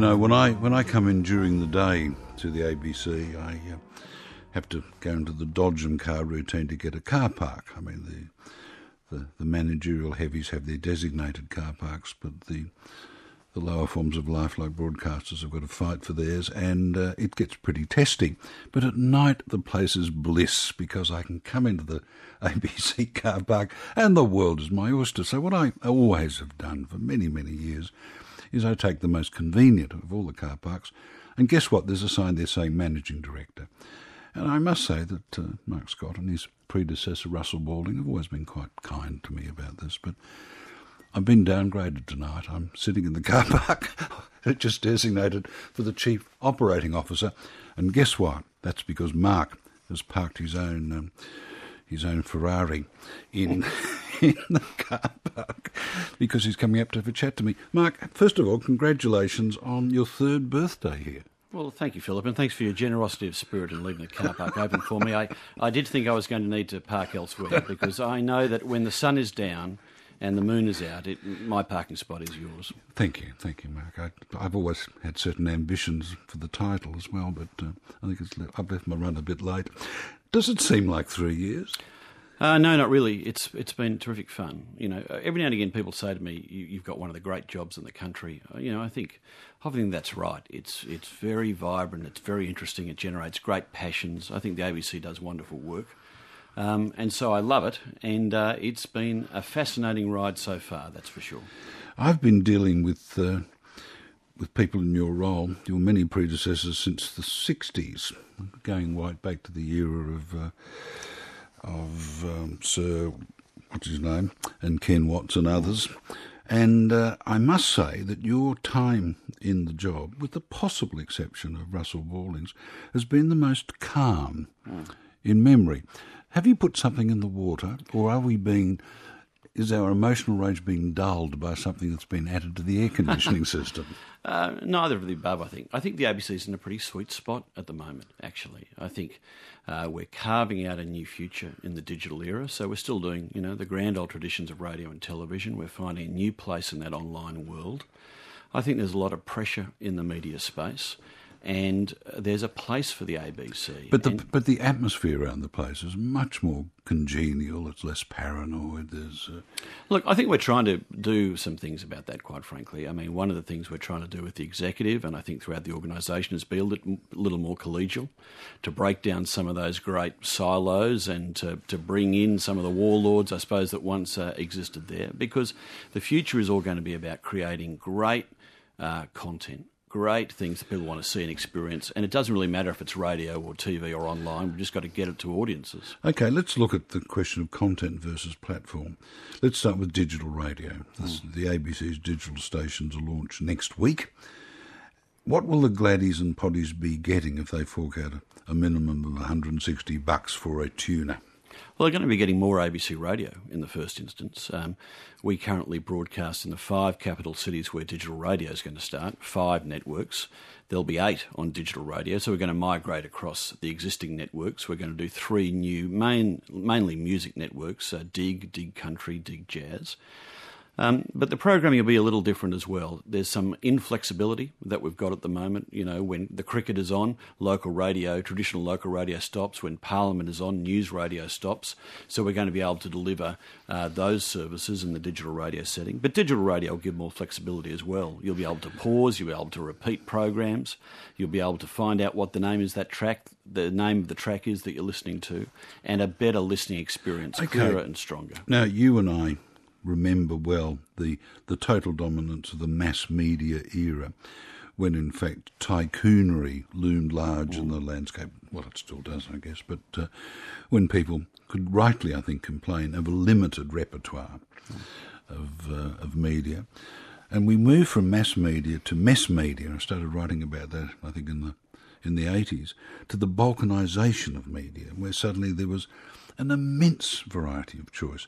know, when I come in during the day to the ABC, I have to go into the Dodgem car routine to get a car park. I mean, the managerial heavies have their designated car parks, but the lower forms of life, like broadcasters, have got to fight for theirs, and it gets pretty testy. But at night, the place is bliss, because I can come into the ABC car park, and the world is my oyster. So what I always have done for many, many years is I take the most convenient of all the car parks, and guess what? There's a sign there saying Managing Director. And I must say that Mark Scott and his predecessor, Russell Balding, have always been quite kind to me about this, but I've been downgraded tonight. I'm sitting in the car park, just designated for the Chief Operating Officer. And guess what? That's because Mark has parked his own Ferrari in the car park, because he's coming up to have a chat to me. Mark, first of all, congratulations on your 3rd birthday here. Well, thank you, Philip, and thanks for your generosity of spirit in leaving the car park open for me. I did think I was going to need to park elsewhere, because I know that when the sun is down and the moon is out, my parking spot is yours. Thank you, Mark. I've always had certain ambitions for the title as well, but I think I've left my run a bit late. Does it seem like 3 years? No, not really. It's been terrific fun. You know, every now and again people say to me, "You've got one of the great jobs in the country." You know, I think that's right. It's very vibrant. It's very interesting. It generates great passions. I think the ABC does wonderful work, and so I love it. And it's been a fascinating ride so far. That's for sure. I've been dealing with people in your role, your many predecessors, since the 60s, going right back to the era of Sir, what's his name, and Ken Watts and others. And I must say that your time in the job, with the possible exception of Russell Balding's, has been the most calm in memory. Have you put something in the water, or is our emotional range being dulled by something that's been added to the air conditioning system? Neither of the above, I think. I think the ABC's in a pretty sweet spot at the moment, actually. I think we're carving out a new future in the digital era, so we're still doing, the grand old traditions of radio and television. We're finding a new place in that online world. I think there's a lot of pressure in the media space, and there's a place for the ABC. But the atmosphere around the place is much more congenial. It's less paranoid. Look, I think we're trying to do some things about that, quite frankly. I mean, one of the things we're trying to do with the executive, and I think throughout the organisation, is be a little more collegial, to break down some of those great silos and to bring in some of the warlords, I suppose, that once existed there. Because the future is all going to be about creating great content, great things that people want to see and experience, and it doesn't really matter if it's radio or TV or online. We've just got to get it to audiences. Okay, let's look at the question of content versus platform. Let's start with digital radio. The ABC's digital stations are launched next week. What will the Gladdies and Poddies be getting if they fork out a minimum of $160 for a tuner? Well, they're going to be getting more ABC radio in the first instance. We currently broadcast in the 5 capital cities where digital radio is going to start, 5 networks. There'll be 8 on digital radio, so we're going to migrate across the existing networks. We're going to do 3 new, mainly music networks, Dig Country, Dig Jazz. But the programming will be a little different as well. There's some inflexibility that we've got at the moment. When the cricket is on, traditional local radio stops. When Parliament is on, news radio stops. So we're going to be able to deliver those services in the digital radio setting. But digital radio will give more flexibility as well. You'll be able to pause, you'll be able to repeat programs, you'll be able to find out what the name of the track is that you're listening to, and a better listening experience, clearer and stronger. Now, you and I remember well the total dominance of the mass media era, when in fact tycoonery loomed large in the landscape. Well, it still does, I guess, but when people could rightly, I think, complain of a limited repertoire of media. And we moved from mass media to mess media. I started writing about that, I think, in the 80s, to the balkanisation of media, where suddenly there was an immense variety of choice.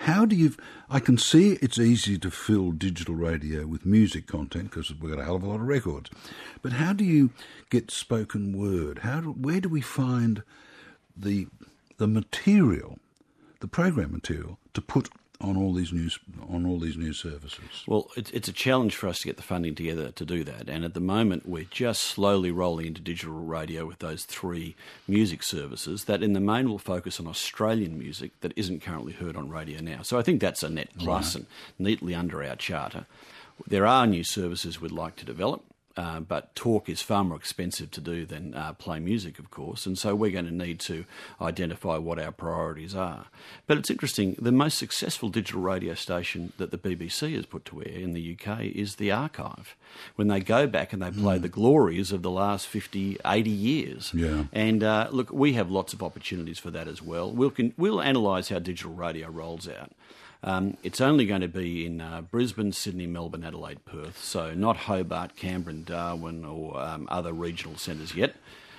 I can see it's easy to fill digital radio with music content because we've got a hell of a lot of records. But how do you get spoken word? Where do we find the material, the program material, to put on all these new services? Well, it's a challenge for us to get the funding together to do that, and at the moment we're just slowly rolling into digital radio with those 3 music services that in the main will focus on Australian music that isn't currently heard on radio now. So I think that's a net plus and neatly under our charter. There are new services we'd like to develop. But talk is far more expensive to do than play music, of course, and so we're going to need to identify what our priorities are. But it's interesting, the most successful digital radio station that the BBC has put to air in the UK is The Archive, when they go back and they play the glories of the last 50, 80 years. Yeah. And look, we have lots of opportunities for that as well. We'll analyse how digital radio rolls out. It's only going to be in Brisbane, Sydney, Melbourne, Adelaide, Perth, so not Hobart, Canberra and Darwin or other regional centres yet.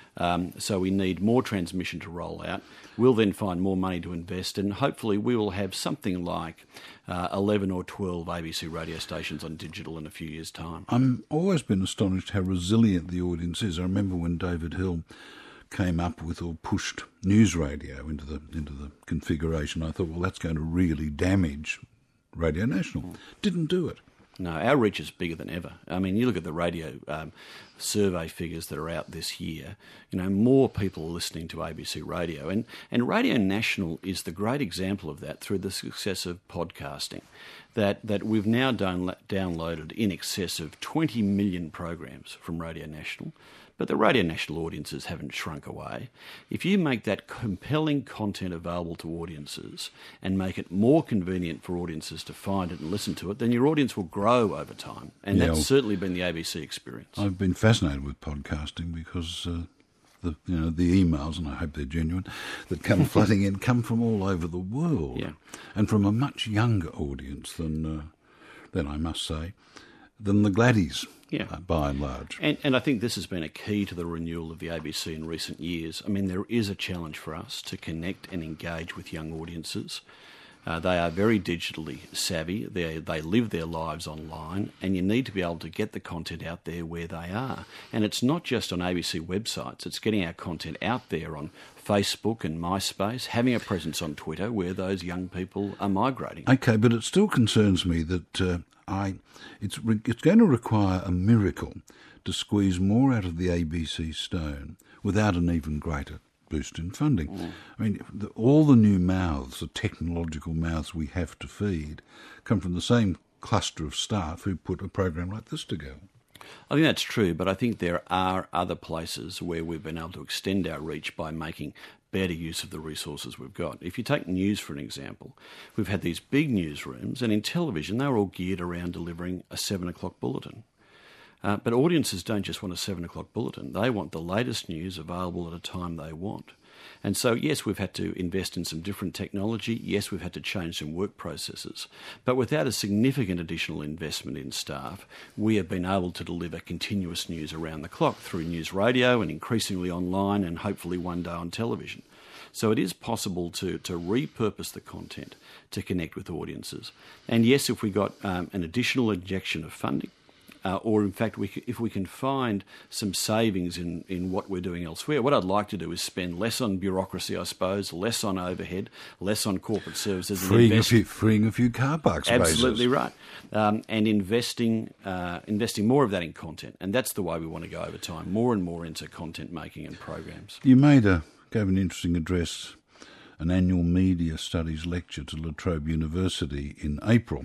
So we need more transmission to roll out. We'll then find more money to invest and hopefully we will have something like 11 or 12 ABC radio stations on digital in a few years' time. I've always been astonished how resilient the audience is. I remember when David Hill came up with or pushed news radio into the configuration, I thought, well, that's going to really damage Radio National. Didn't do it. No, our reach is bigger than ever. I mean, you look at the radio survey figures that are out this year, more people are listening to ABC Radio. And Radio National is the great example of that through the success of podcasting, that we've now downloaded in excess of 20 million programs from Radio National. But the Radio National audiences haven't shrunk away. If you make that compelling content available to audiences and make it more convenient for audiences to find it and listen to it, then your audience will grow over time. And that's certainly been the ABC experience. I've been fascinated with podcasting because the emails, and I hope they're genuine, that come flooding in come from all over the world, and from a much younger audience than I must say, than the Gladdies. By and large. And I think this has been a key to the renewal of the ABC in recent years. I mean, there is a challenge for us to connect and engage with young audiences. They are very digitally savvy. They live their lives online, and you need to be able to get the content out there where they are. And it's not just on ABC websites. It's getting our content out there on Facebook and MySpace, having a presence on Twitter where those young people are migrating. Okay, but it still concerns me that it's going to require a miracle to squeeze more out of the ABC stone without an even greater boost in funding. I mean, all the new mouths, the technological mouths we have to feed, come from the same cluster of staff who put a program like this together. I think that's true, but I think there are other places where we've been able to extend our reach by making better use of the resources we've got. If you take news for an example, we've had these big newsrooms, and in television they were all geared around delivering a 7 o'clock bulletin. But audiences don't just want a 7 o'clock bulletin. They want the latest news available at a time they want. And so, yes, we've had to invest in some different technology. Yes, we've had to change some work processes. But without a significant additional investment in staff, we have been able to deliver continuous news around the clock through news radio and increasingly online and hopefully one day on television. So it is possible to repurpose the content to connect with audiences. And yes, if we got an additional injection of funding, or in fact, if we can find some savings in what we're doing elsewhere, what I'd like to do is spend less on bureaucracy, I suppose, less on overhead, less on corporate services. Freeing a few car park spaces. Absolutely right. And investing more of that in content. And that's the way we want to go over time, more and more into content making and programs. You gave an interesting address, an annual media studies lecture to La Trobe University in April,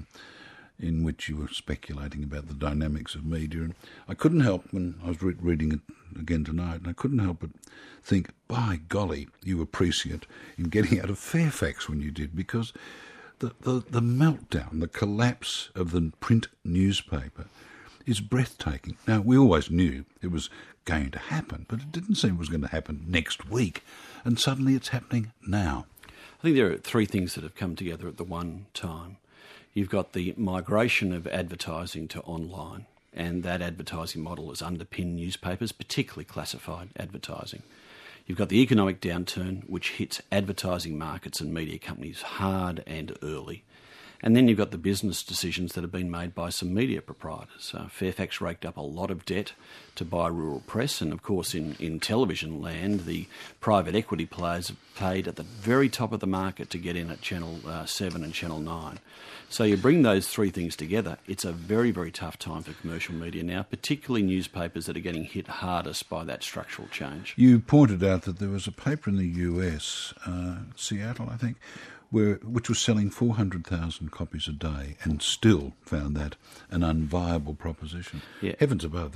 in which you were speculating about the dynamics of media. And I couldn't help, when I was reading it again tonight, and I couldn't help but think, by golly, you were prescient in getting out of Fairfax when you did, because the meltdown, the collapse of the print newspaper is breathtaking. Now, we always knew it was going to happen, but it didn't seem it was going to happen next week, and suddenly it's happening now. I think there are three things that have come together at the one time. You've got the migration of advertising to online, and that advertising model has underpinned newspapers, particularly classified advertising. You've got the economic downturn, which hits advertising markets and media companies hard and early. And then you've got the business decisions that have been made by some media proprietors. Fairfax raked up a lot of debt to buy rural press, and of course in television land, the private equity players have paid at the very top of the market to get in at Channel 7 and Channel 9. So you bring those three things together, it's a very, very tough time for commercial media now, particularly newspapers that are getting hit hardest by that structural change. You pointed out that there was a paper in the US, Seattle, I think, which was selling 400,000 copies a day and still found that an unviable proposition. Yeah. Heavens above,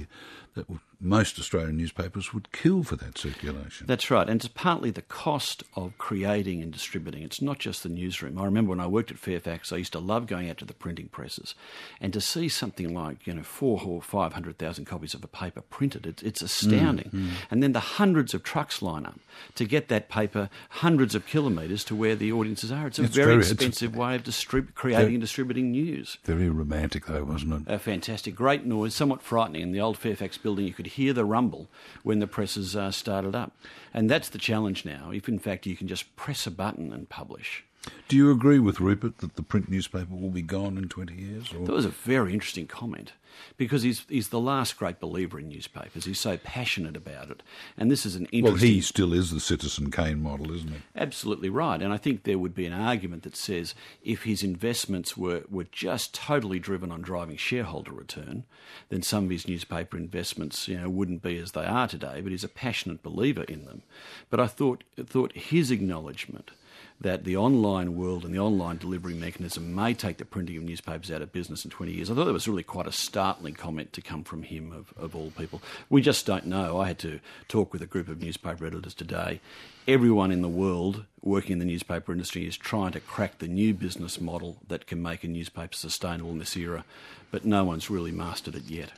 most Australian newspapers would kill for that circulation. That's right, and it's partly the cost of creating and distributing. It's not just the newsroom. I remember when I worked at Fairfax, I used to love going out to the printing presses, and to see something like 400,000 or 500,000 copies of a paper printed, it's astounding. And then the hundreds of trucks line up to get that paper hundreds of kilometres to where the audiences are. It's a very expensive way of creating and distributing news. Very romantic, though, wasn't it? Fantastic, great noise, somewhat frightening. In the old Fairfax building, you could hear the rumble when the presses started up. And that's the challenge now, if in fact you can just press a button and publish. Do you agree with Rupert that the print newspaper will be gone in 20 years? Or? That was a very interesting comment, because he's the last great believer in newspapers. He's so passionate about it. And this is an interesting... Well, he still is the Citizen Kane model, isn't he? Absolutely right. And I think there would be an argument that says if his investments were just totally driven on driving shareholder return, then some of his newspaper investments wouldn't be as they are today, but he's a passionate believer in them. But I thought his acknowledgement that the online world and the online delivery mechanism may take the printing of newspapers out of business in 20 years. I thought that was really quite a startling comment to come from him, of all people. We just don't know. I had to talk with a group of newspaper editors today. Everyone in the world working in the newspaper industry is trying to crack the new business model that can make a newspaper sustainable in this era, but no one's really mastered it yet.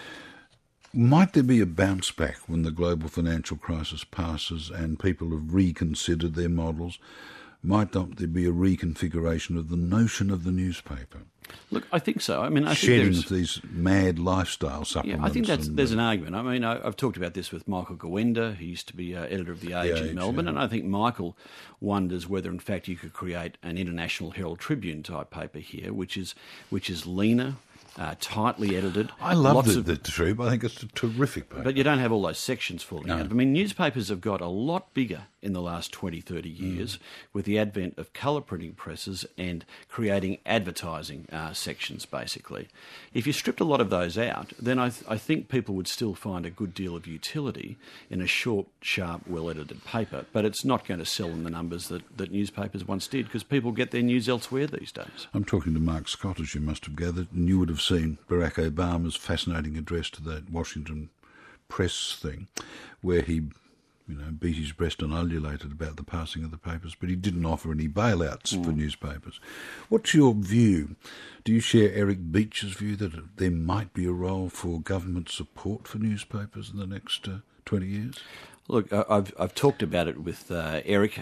Might there be a bounce back when the global financial crisis passes and people have reconsidered their models? Might not there be a reconfiguration of the notion of the newspaper? Look, I think so. I mean, I shedding think these mad lifestyle supplements. Yeah, I think there's an argument. I mean, I've talked about this with Michael Gowenda, who used to be editor of The Age in Melbourne, and I think Michael wonders whether, in fact, you could create an International Herald Tribune type paper here, which is leaner, tightly edited. I love the Trib. I think it's a terrific paper. But you don't have all those sections falling out. I mean, newspapers have got a lot bigger in the last 20, 30 years with the advent of colour printing presses and creating advertising sections, basically. If you stripped a lot of those out, then I think people would still find a good deal of utility in a short, sharp, well-edited paper, but it's not going to sell in the numbers that newspapers once did, because people get their news elsewhere these days. I'm talking to Mark Scott, as you must have gathered, and you would have seen Barack Obama's fascinating address to that Washington press thing, where he beat his breast and ululated about the passing of the papers, but he didn't offer any bailouts for newspapers. What's your view? Do you share Eric Beech's view that there might be a role for government support for newspapers in the next 20 years? Look, I've talked about it with Eric.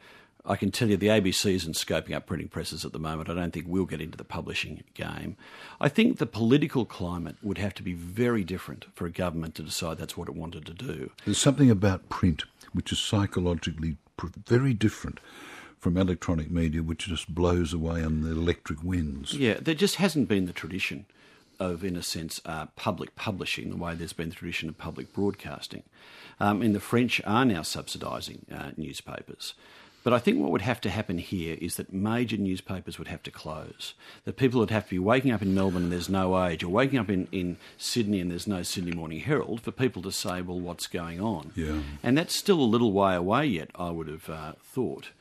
I can tell you the ABC isn't scoping up printing presses at the moment. I don't think we'll get into the publishing game. I think the political climate would have to be very different for a government to decide that's what it wanted to do. There's something about print which is psychologically very different from electronic media, which just blows away on the electric winds. Yeah, there just hasn't been the tradition of, in a sense, public publishing, the way there's been the tradition of public broadcasting. And the French are now subsidising newspapers. But I think what would have to happen here is that major newspapers would have to close, that people would have to be waking up in Melbourne and there's no Age, or waking up in Sydney and there's no Sydney Morning Herald, for people to say, well, what's going on? Yeah. And that's still a little way away yet, I would have thought.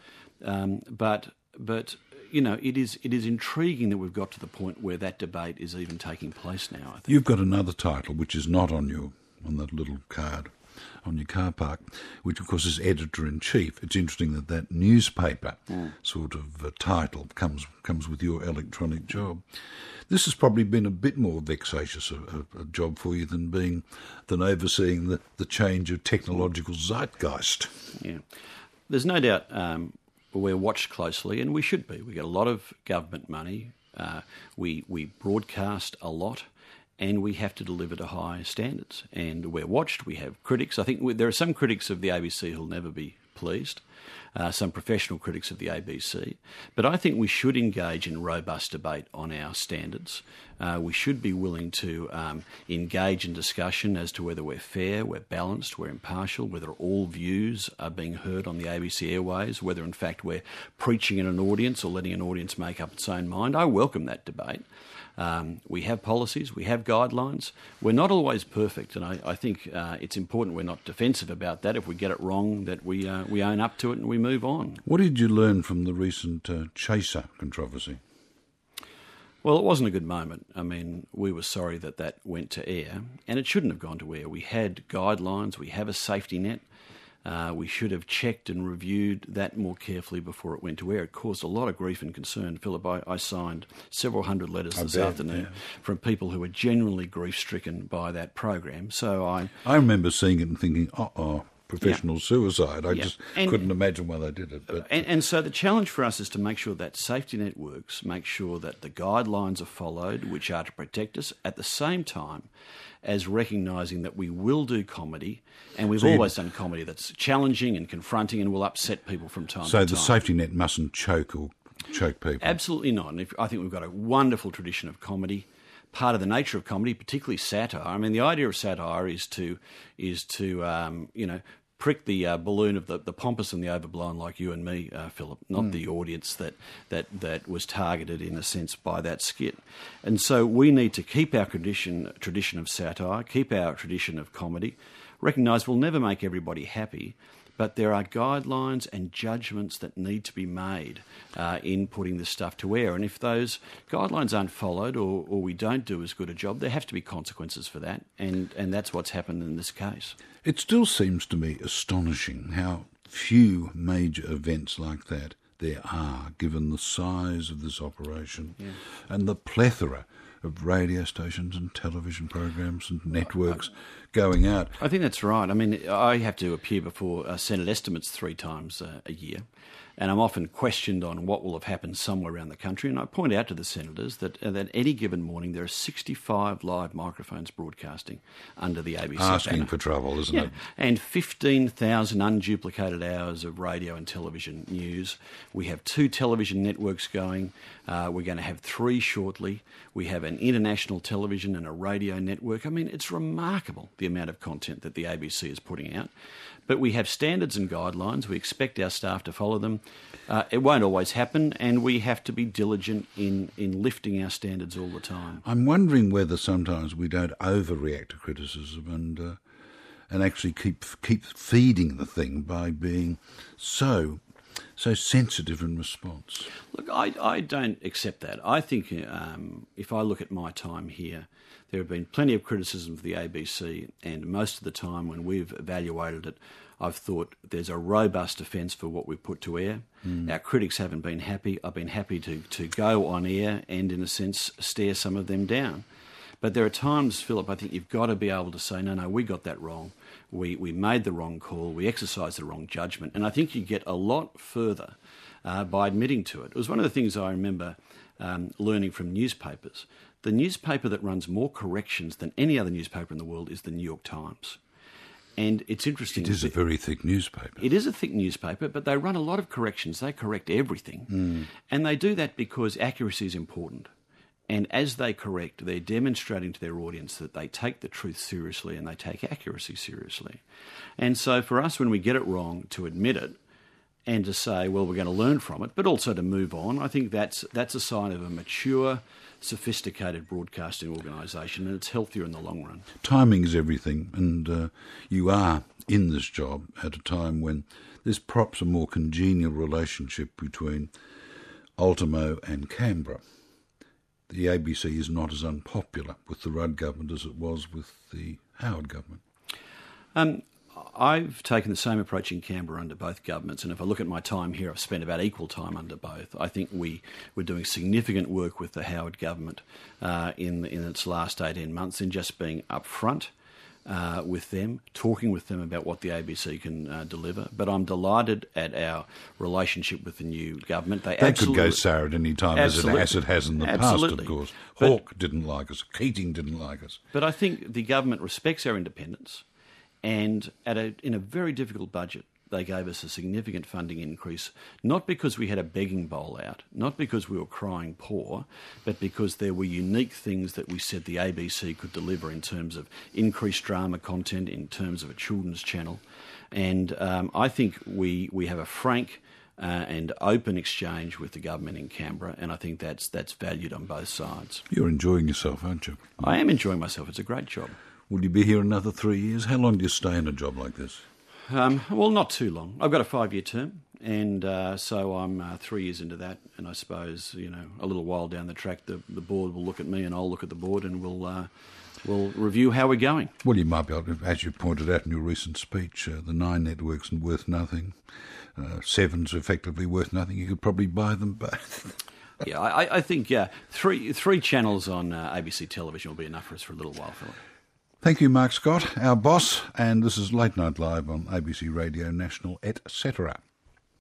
But it is intriguing that we've got to the point where that debate is even taking place now, I think. You've got another title which is not on that little card on your car park, which of course is editor-in-chief. It's interesting that newspaper sort of title comes with your electronic job. This has probably been a bit more vexatious a job for you than overseeing the change of technological zeitgeist. Yeah, there's no doubt we're watched closely, and we should be. We get a lot of government money. We broadcast a lot. And we have to deliver to high standards. And we're watched. We have critics. I think there are some critics of the ABC who'll never be pleased. Some professional critics of the ABC. But I think we should engage in robust debate on our standards. We should be willing to engage in discussion as to whether we're fair, we're balanced, we're impartial, whether all views are being heard on the ABC airways, whether in fact we're preaching at an audience or letting an audience make up its own mind. I welcome that debate. We have policies, we have guidelines. We're not always perfect, and I think it's important we're not defensive about that. If we get it wrong, that we own up to it and we move on. What did you learn from the recent Chaser controversy? Well, it wasn't a good moment. I mean, we were sorry that went to air, and it shouldn't have gone to air. We had guidelines, we have a safety net. We should have checked and reviewed that more carefully before it went to air. It caused a lot of grief and concern. Philip, I signed several hundred letters this afternoon from people who were genuinely grief-stricken by that program. So I remember seeing it and thinking, professional suicide. I just couldn't imagine why they did it. But and so the challenge for us is to make sure that safety net works, make sure that the guidelines are followed, which are to protect us, at the same time as recognising that we will do comedy, and we've always done comedy that's challenging and confronting and will upset people from time to time. So the safety net mustn't choke people? Absolutely not. And I think we've got a wonderful tradition of comedy. Part of the nature of comedy, particularly satire. I mean, the idea of satire is to prick the balloon of the pompous and the overblown, like you and me, Philip, not the audience that was targeted in a sense by that skit. And so we need to keep our tradition of satire, keep our tradition of comedy, recognise we'll never make everybody happy, but there are guidelines and judgments that need to be made in putting this stuff to air. And if those guidelines aren't followed or we don't do as good a job, there have to be consequences for that. And that's what's happened in this case. It still seems to me astonishing how few major events like that there are, given the size of this operation and the plethora of radio stations and television programs and networks going out. I think that's right. I mean, I have to appear before Senate estimates 3 times a year, and I'm often questioned on what will have happened somewhere around the country, and I point out to the senators that any given morning there are 65 live microphones broadcasting under the ABC Asking banner. For trouble, isn't it? And 15,000 unduplicated hours of radio and television news. We have 2 television networks going. We're going to have 3 shortly. We have an international television and a radio network. I mean, it's remarkable the amount of content that the ABC is putting out. But we have standards and guidelines. We expect our staff to follow them. It won't always happen, and we have to be diligent in lifting our standards all the time. I'm wondering whether sometimes we don't overreact to criticism and actually keep feeding the thing by being so sensitive in response. Look, I don't accept that. I think if I look at my time here, there have been plenty of criticism of the ABC, and most of the time when we've evaluated it, I've thought there's a robust defence for what we put to air. Our critics haven't been happy. I've been happy to go on air and, in a sense, stare some of them down. But there are times, Philip, I think you've got to be able to say, no, we got that wrong. We made the wrong call. We exercised the wrong judgment. And I think you get a lot further by admitting to it. It was one of the things I remember learning from newspapers. The newspaper that runs more corrections than any other newspaper in the world is the New York Times. And it's interesting. It is a very thick newspaper. It is a thick newspaper, but they run a lot of corrections. They correct everything. And they do that because accuracy is important. And as they correct, they're demonstrating to their audience that they take the truth seriously and they take accuracy seriously. And so for us, when we get it wrong, to admit it and to say, well, we're going to learn from it, but also to move on, I think that's a sign of a mature, sophisticated broadcasting organisation, and it's healthier in the long run. Timing is everything, and you are in this job at a time when there's perhaps a more congenial relationship between Ultimo and Canberra. The ABC is not as unpopular with the Rudd government as it was with the Howard government. I've taken the same approach in Canberra under both governments, and if I look at my time here, I've spent about equal time under both. I think we were doing significant work with the Howard government in its last 18 months in just being upfront with them, talking with them about what the ABC can deliver. But I'm delighted at our relationship with the new government. That could go sour at any time, as it has in the past, of course. Hawke didn't like us. Keating didn't like us. But I think the government respects our independence, and in a very difficult budget, they gave us a significant funding increase, not because we had a begging bowl out, not because we were crying poor, but because there were unique things that we said the ABC could deliver in terms of increased drama content, in terms of a children's channel. And I think we have a frank and open exchange with the government in Canberra, and I think that's valued on both sides. You're enjoying yourself, aren't you? I am enjoying myself. It's a great job. Will you be here another 3 years? How long do you stay in a job like this? Well, not too long. I've got a 5-year term, and so I'm 3 years into that, and I suppose, a little while down the track, the board will look at me and I'll look at the board, and we'll review how we're going. Well, you might be able to, as you pointed out in your recent speech, the 9 networks are worth nothing. 7's effectively worth nothing. You could probably buy them both. Yeah, I think three channels on ABC television will be enough for us for a little while, Philip. Thank you, Mark Scott, our boss, and this is Late Night Live on ABC Radio National, etc.